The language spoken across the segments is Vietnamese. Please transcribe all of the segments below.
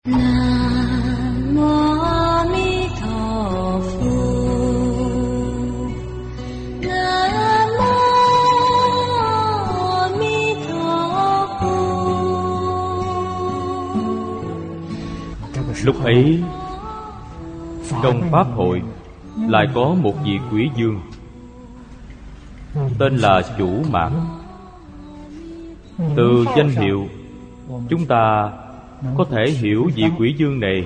Nam Mô A Di Đà Phật. Nam Mô A Di Đà Phật. Lúc ấy trong Pháp hội lại có một vị quý dương tên là Chủ Mãn. Từ danh hiệu chúng ta có thể hiểu vị quý dương này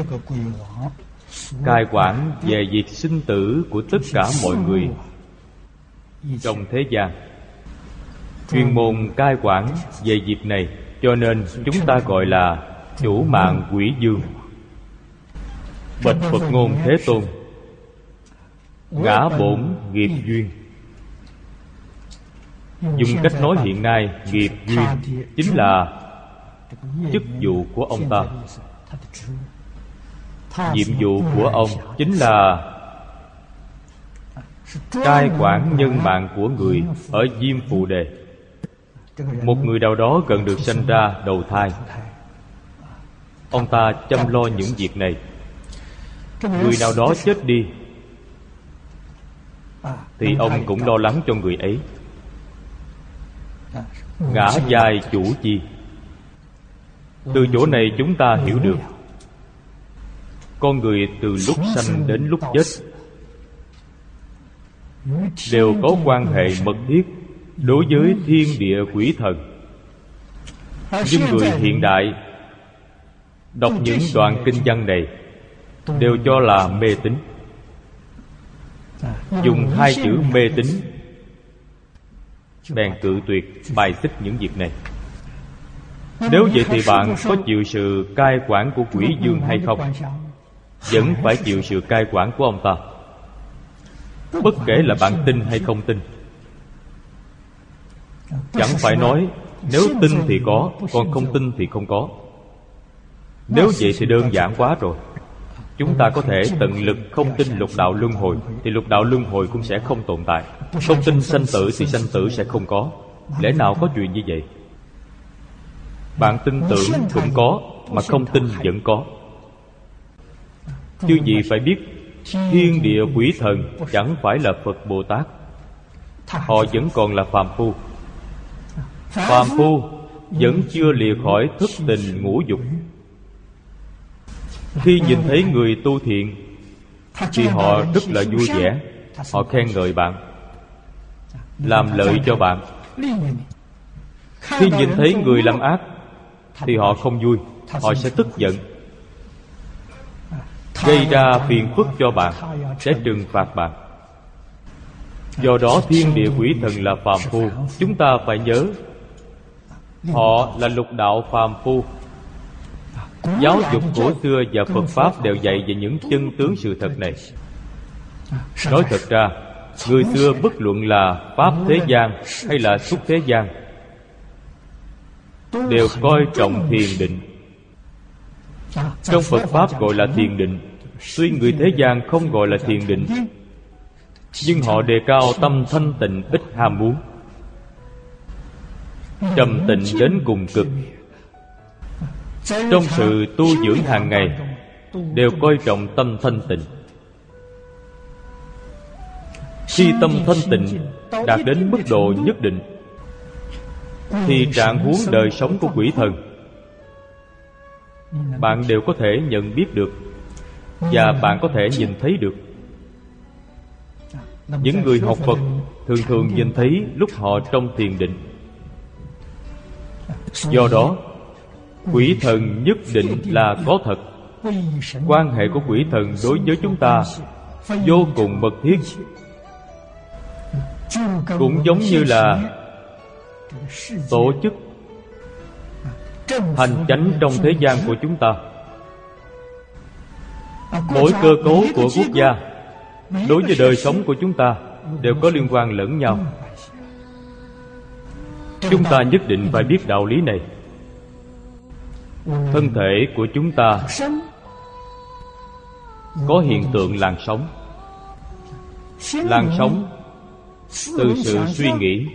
cai quản về việc sinh tử của tất cả mọi người trong thế gian, chuyên môn cai quản về việc này, cho nên chúng ta gọi là Chủ Mãn Quý Dương. Bạch Phật ngôn Thế Tôn, ngã bổn nghiệp duyên. Dùng cách nói hiện nay, nghiệp duyên chính là chức vụ của ông ta. Nhiệm vụ của ông chính là cai quản nhân mạng của người ở Diêm Phù Đề. Một người nào đó cần được sanh ra đầu thai, ông ta chăm lo những việc này. Người nào đó chết đi thì ông cũng lo lắng cho người ấy. Ngã giai chủ chi. Từ chỗ này chúng ta hiểu được con người từ lúc sanh đến lúc chết đều có quan hệ mật thiết đối với thiên địa quỷ thần. Nhưng người hiện đại đọc những đoạn kinh văn này đều cho là mê tín, dùng hai chữ mê tín bèn cự tuyệt bài xích những việc này. Nếu vậy thì bạn có chịu sự cai quản của quỷ dương hay không? Vẫn phải chịu sự cai quản của ông ta, bất kể là bạn tin hay không tin. Chẳng phải nói nếu tin thì có, còn không tin thì không có. Nếu vậy thì đơn giản quá rồi. Chúng ta có thể tận lực không tin lục đạo luân hồi, thì lục đạo luân hồi cũng sẽ không tồn tại. Không tin sanh tử thì sanh tử sẽ không có. Lẽ nào có chuyện như vậy? Bạn tin tưởng cũng có, mà không tin vẫn có. Chứ gì phải biết, thiên địa quỷ thần chẳng phải là Phật Bồ Tát. Họ vẫn còn là phàm phu. Phàm phu vẫn chưa lìa khỏi thất tình ngũ dục. Khi nhìn thấy người tu thiện thì họ rất là vui vẻ. Họ khen ngợi bạn, làm lợi cho bạn. Khi nhìn thấy người làm ác thì họ không vui, họ sẽ tức giận, gây ra phiền phức cho bạn, sẽ trừng phạt bạn. Do đó thiên địa quỷ thần là phàm phu. Chúng ta phải nhớ, họ là lục đạo phàm phu. Giáo dục của xưa và Phật Pháp đều dạy về những chân tướng sự thật này. Nói thật ra, người xưa bất luận là Pháp thế gian hay là xuất thế gian đều coi trọng thiền định. Trong Phật Pháp gọi là thiền định. Tuy người thế gian không gọi là thiền định, nhưng họ đề cao tâm thanh tịnh, ít ham muốn, trầm tịnh đến cùng cực. Trong sự tu dưỡng hàng ngày đều coi trọng tâm thanh tịnh. Khi tâm thanh tịnh đạt đến mức độ nhất định thì trạng huống đời sống của quỷ thần bạn đều có thể nhận biết được, và bạn có thể nhìn thấy được. Những người học Phật thường thường nhìn thấy lúc họ trong thiền định. Do đó quỷ thần nhất định là có thật. Quan hệ của quỷ thần đối với chúng ta vô cùng mật thiết. Cũng giống như là tổ chức hành chánh trong thế gian của chúng ta. Mỗi cơ cấu của quốc gia đối với đời sống của chúng ta đều có liên quan lẫn nhau. Chúng ta nhất định phải biết đạo lý này. Thân thể của chúng ta có hiện tượng làn sóng. Làn sóng từ sự suy nghĩ,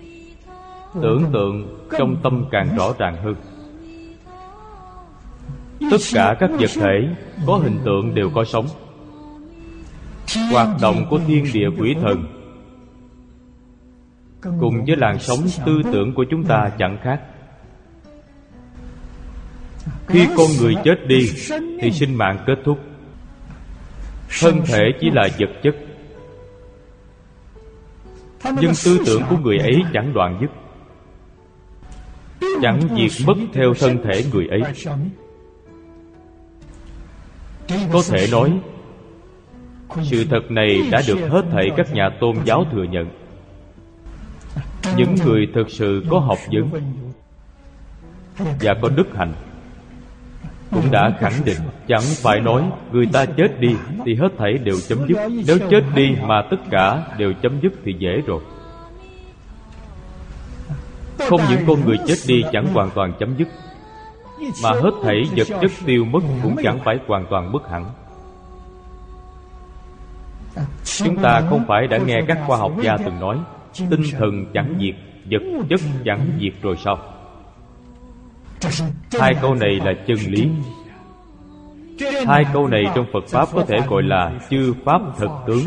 tưởng tượng trong tâm càng rõ ràng hơn. Tất cả các vật thể có hình tượng đều có sống. Hoạt động của thiên địa quỷ thần cùng với làn sóng tư tưởng của chúng ta chẳng khác. Khi con người chết đi thì sinh mạng kết thúc. Thân thể chỉ là vật chất, nhưng tư tưởng của người ấy chẳng đoạn dứt, chẳng diệt mất theo thân thể người ấy. Có thể nói, sự thật này đã được hết thảy các nhà tôn giáo thừa nhận. Những người thực sự có học vấn và có đức hạnh cũng đã khẳng định. Chẳng phải nói người ta chết đi thì hết thảy đều chấm dứt. Nếu chết đi mà tất cả đều chấm dứt thì dễ rồi. Không những con người chết đi chẳng hoàn toàn chấm dứt, mà hết thảy vật chất tiêu mất cũng chẳng phải hoàn toàn mất hẳn. Chúng ta không phải đã nghe các khoa học gia từng nói tinh thần chẳng diệt, vật chất chẳng diệt rồi sao? Hai câu này là chân lý. Hai câu này trong Phật Pháp có thể gọi là chư Pháp thực tướng,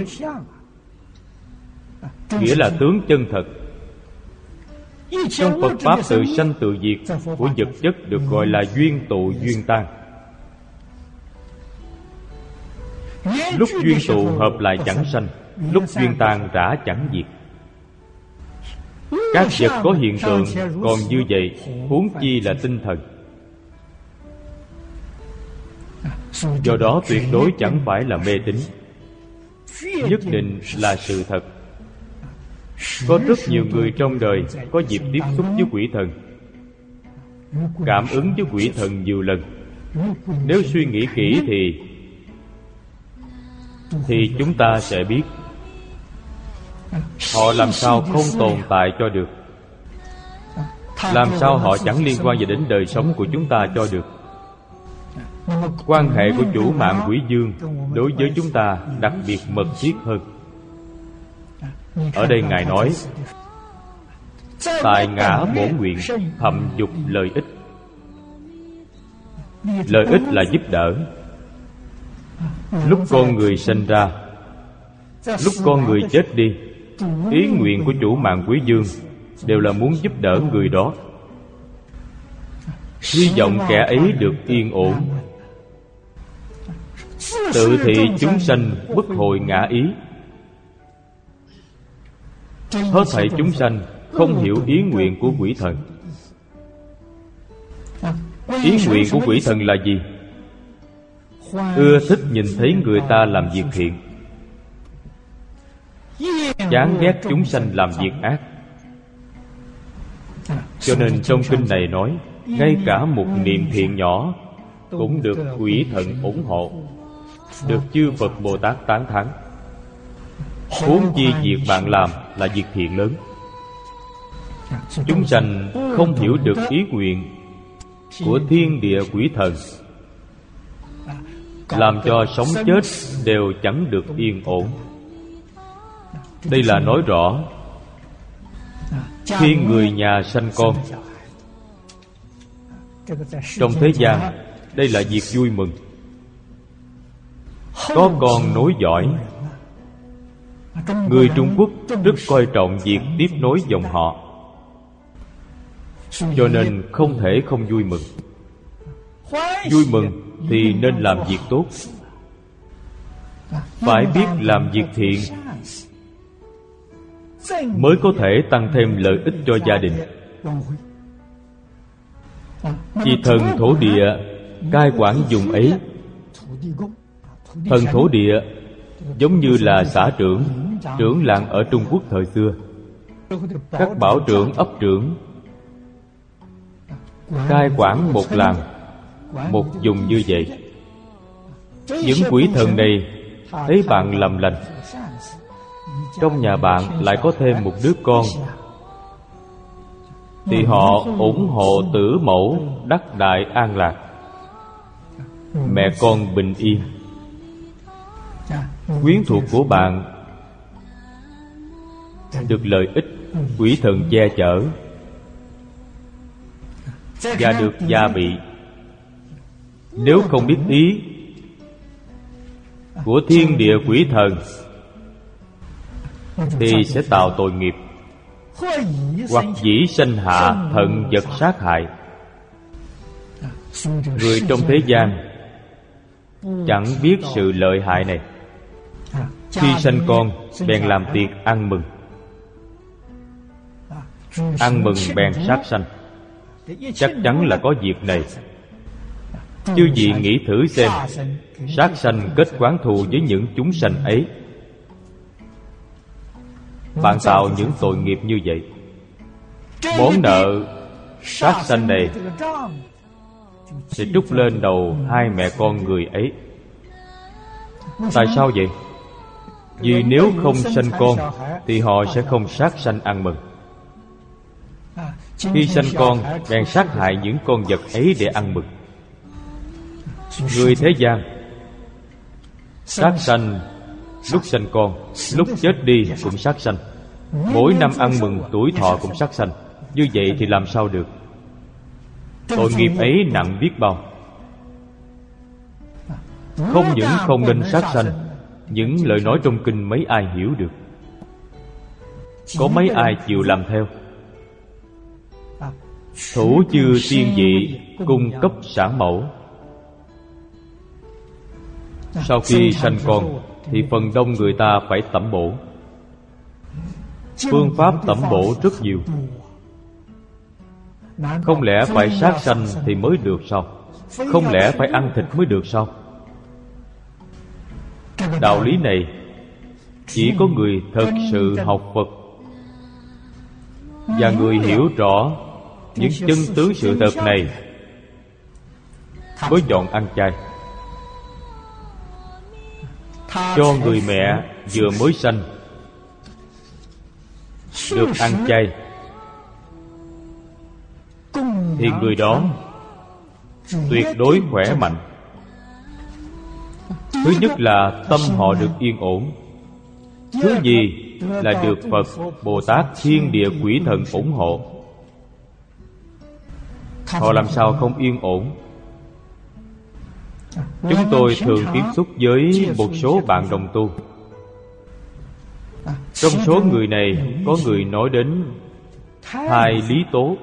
nghĩa là tướng chân thật. Trong Phật Pháp tự sanh tự diệt của vật chất được gọi là duyên tụ duyên tan. Lúc duyên tụ hợp lại chẳng sanh, lúc duyên tan rã chẳng diệt. Các vật có hiện tượng còn như vậy, huống chi là tinh thần. Do đó tuyệt đối chẳng phải là mê tín, nhất định là sự thật. Có rất nhiều người trong đời có dịp tiếp xúc với quỷ thần, cảm ứng với quỷ thần nhiều lần. Nếu suy nghĩ kỹ thì chúng ta sẽ biết họ làm sao không tồn tại cho được, làm sao họ chẳng liên quan gì đến đời sống của chúng ta cho được. Quan hệ của chủ mạng quỷ dương đối với chúng ta đặc biệt mật thiết hơn. Ở đây Ngài nói tại ngã bổn nguyện thầm dục lợi ích. Lợi ích là giúp đỡ. Lúc con người sinh ra, lúc con người chết đi, ý nguyện của chủ mạng quý dương đều là muốn giúp đỡ người đó, hy vọng kẻ ấy được yên ổn. Tự thị chúng sanh bất hội ngã ý. Hết thảy chúng sanh không hiểu ý nguyện của quỷ thần. Ý nguyện của quỷ thần là gì? Ưa thích nhìn thấy người ta làm việc thiện, chán ghét chúng sanh làm việc ác. Cho nên trong kinh này nói, ngay cả một niệm thiện nhỏ cũng được quỷ thần ủng hộ, được chư Phật Bồ Tát tán thán. Huống chi việc bạn làm là việc thiện lớn. Chúng sanh không hiểu được ý nguyện của thiên địa quỷ thần, làm cho sống chết đều chẳng được yên ổn. Đây là nói rõ khi người nhà sanh con, trong thế gian đây là việc vui mừng. Có con nối dõi. Người Trung Quốc rất coi trọng việc tiếp nối dòng họ, cho nên không thể không vui mừng. Vui mừng thì nên làm việc tốt, phải biết làm việc thiện mới có thể tăng thêm lợi ích cho gia đình. Vì thần thổ địa cai quản vùng ấy. Thần thổ địa giống như là xã trưởng, trưởng làng ở Trung Quốc thời xưa. Các bảo trưởng, ấp trưởng cai quản một làng, một vùng như vậy. Những quỷ thần này thấy bạn làm lành, trong nhà bạn lại có thêm một đứa con, thì họ ủng hộ tử mẫu đắc đại an lạc, mẹ con bình yên. Quyến thuộc của bạn được lợi ích quỷ thần che chở và được gia bị. Nếu không biết ý của thiên địa quỷ thần thì sẽ tạo tội nghiệp, hoặc dĩ sanh hạ thận vật sát hại. Người trong thế gian chẳng biết sự lợi hại này. Khi sanh con bèn làm tiệc ăn mừng. Ăn mừng bèn sát sanh. Chắc chắn là có việc này. Chư vị nghĩ thử xem, sát sanh kết oán thù với những chúng sanh ấy. Bạn tạo những tội nghiệp như vậy. Món nợ sát sanh này sẽ trút lên đầu hai mẹ con người ấy. Tại sao vậy? Vì nếu không sanh con thì họ sẽ không sát sanh ăn mừng. Khi sanh con bèn sát hại những con vật ấy để ăn mừng. Người thế gian sát sanh lúc sanh con, lúc chết đi cũng sát sanh. Mỗi năm ăn mừng tuổi thọ cũng sát sanh. Như vậy thì làm sao được? Tội nghiệp ấy nặng biết bao. Không những không nên sát sanh, những lời nói trong kinh mấy ai hiểu được? Có mấy ai chịu làm theo? Thủ chư tiên vị cung cấp sản mẫu. Sau khi sanh con thì phần đông người ta phải tẩm bổ. Phương pháp tẩm bổ rất nhiều. Không lẽ phải sát sanh thì mới được sao? Không lẽ phải ăn thịt mới được sao? Đạo lý này chỉ có người thật sự học Phật và người hiểu rõ những chân tướng sự thật này mới chọn ăn chay. Cho người mẹ vừa mới sanh được ăn chay thì người đó tuyệt đối khỏe mạnh. Thứ nhất là tâm họ được yên ổn. Thứ nhì là được Phật, Bồ Tát, thiên địa quỷ thần ủng hộ. Họ làm sao không yên ổn? Chúng tôi thường tiếp xúc với một số bạn đồng tu. Trong số người này có người nói đến thai lý tố,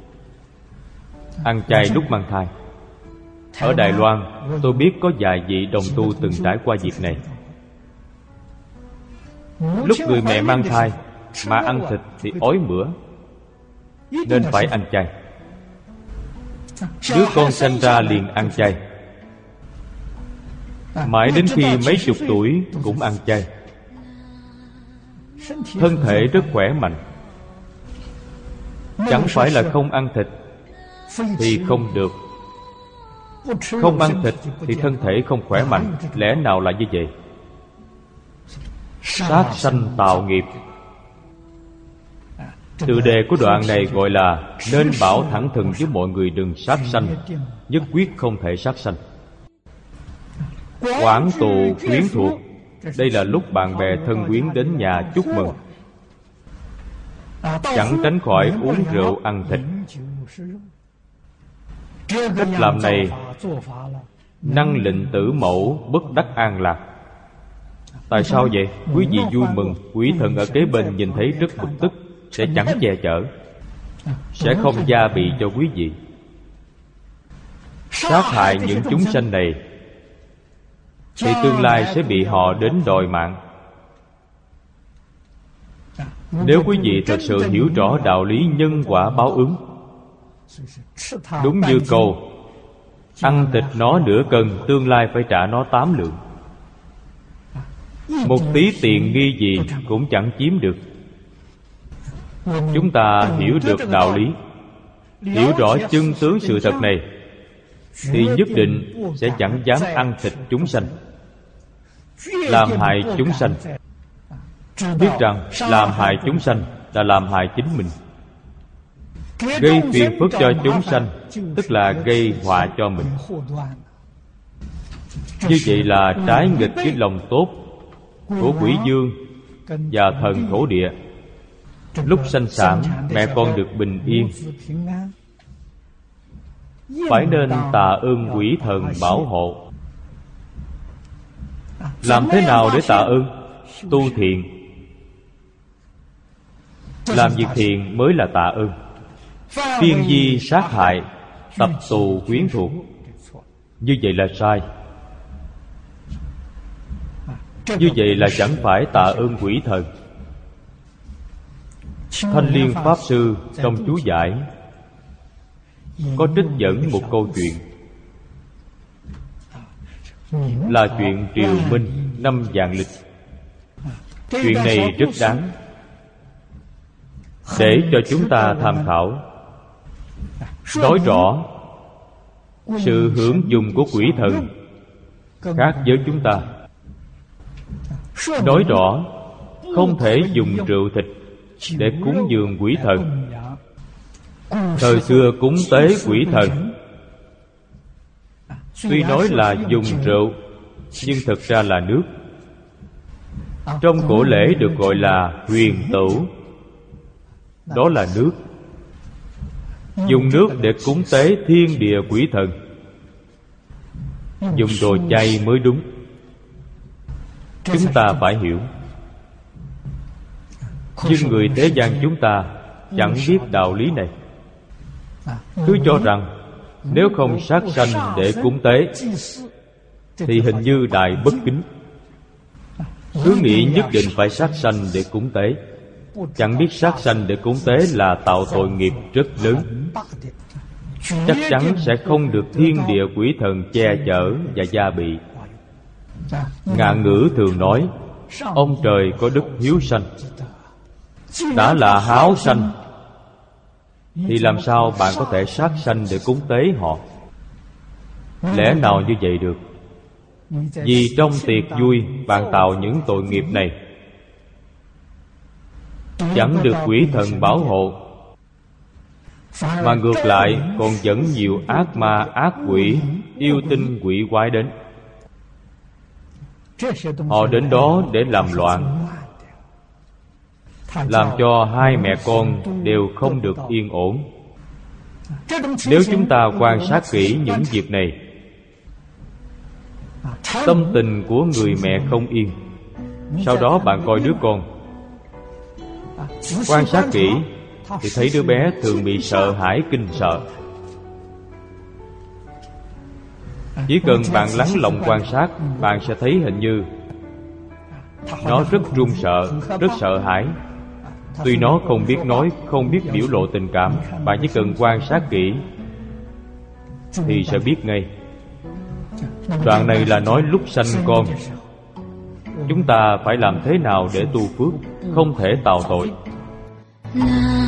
ăn chay lúc mang thai. Ở Đài Loan tôi biết có vài vị đồng tu từng trải qua việc này. Lúc người mẹ mang thai mà ăn thịt thì ói mửa, nên phải ăn chay. Đứa con sanh ra liền ăn chay, mãi đến khi mấy chục tuổi cũng ăn chay. Thân thể rất khỏe mạnh. Chẳng phải là không ăn thịt thì không được. Không ăn thịt thì thân thể không khỏe mạnh. Lẽ nào là như vậy? Sát sanh tạo nghiệp. Tựa đề của đoạn này gọi là nên bảo thẳng thừng với mọi người đừng sát sanh, nhất quyết không thể sát sanh. Quản tù quyến thuộc, đây là lúc bạn bè thân quyến đến nhà chúc mừng. Chẳng tránh khỏi uống rượu ăn thịt. Cách làm này năng lệnh tử mẫu bất đắc an lạc. Tại sao vậy? Quý vị vui mừng, quỷ thần ở kế bên nhìn thấy rất bực tức, sẽ chẳng che chở, sẽ không gia bị cho quý vị. Sát hại những chúng sanh này thì tương lai sẽ bị họ đến đòi mạng. Nếu quý vị thật sự hiểu rõ đạo lý nhân quả báo ứng, đúng như câu ăn thịt nó nửa cân, tương lai phải trả nó 8 lượng. Một tí tiện nghi gì cũng chẳng chiếm được. Chúng ta hiểu được đạo lý, hiểu rõ chân tướng sự thật này, thì nhất định sẽ chẳng dám ăn thịt chúng sanh, làm hại chúng sanh. Biết rằng làm hại chúng sanh là làm hại chính mình. Gây phiền phức cho chúng sanh tức là gây họa cho mình. Như vậy là trái nghịch với lòng tốt của quỷ dương và thần thổ địa. Lúc sanh sản, mẹ con được bình yên. phải nên tạ ơn quỷ thần bảo hộ. Làm thế nào để tạ ơn? Tu thiện. Làm việc thiện mới là tạ ơn. Phiên di sát hại, tập tù quyến thuộc, như vậy là sai. Như vậy là chẳng phải tạ ơn quỷ thần. Thanh Liên Pháp Sư trong chú giải có trích dẫn một câu chuyện, là chuyện Triều Minh năm Vạn Lịch. Chuyện này rất đáng để cho chúng ta tham khảo. Nói rõ sự hưởng dụng của quỷ thần khác với chúng ta. Nói rõ không thể dùng rượu thịt để cúng dường quỷ thần. Thời xưa cúng tế quỷ thần, tuy nói là dùng rượu, nhưng thực ra là nước. Trong cổ lễ được gọi là huyền tửu, đó là nước. Dùng nước để cúng tế thiên địa quỷ thần, dùng đồ chay mới đúng. Chúng ta phải hiểu. Nhưng người thế gian chúng ta chẳng biết đạo lý này, cứ cho rằng nếu không sát sanh để cúng tế thì hình như đại bất kính. Cứ nghĩ nhất định phải sát sanh để cúng tế, chẳng biết sát sanh để cúng tế là tạo tội nghiệp rất lớn. Chắc chắn sẽ không được thiên địa quỷ thần che chở và gia bị. Ngạn ngữ thường nói ông trời có đức hiếu sanh. Đã là háo sanh thì làm sao bạn có thể sát sanh để cúng tế họ? Lẽ nào như vậy được? Vì trong tiệc vui bạn tạo những tội nghiệp này, chẳng được quỷ thần bảo hộ, mà ngược lại còn dẫn nhiều ác ma ác quỷ, yêu tinh quỷ quái đến. Họ đến đó để làm loạn, làm cho hai mẹ con đều không được yên ổn. Nếu chúng ta quan sát kỹ những việc này, tâm tình của người mẹ không yên. Sau đó bạn coi đứa con, quan sát kỹ thì thấy đứa bé thường bị sợ hãi kinh sợ. Chỉ cần bạn lắng lòng quan sát, bạn sẽ thấy hình như nó rất run sợ, rất sợ hãi. Tuy nó không biết nói, không biết biểu lộ tình cảm, bạn chỉ cần quan sát kỹ thì sẽ biết ngay. Đoạn này là nói lúc sanh con, chúng ta phải làm thế nào để tu phước, không thể tạo tội.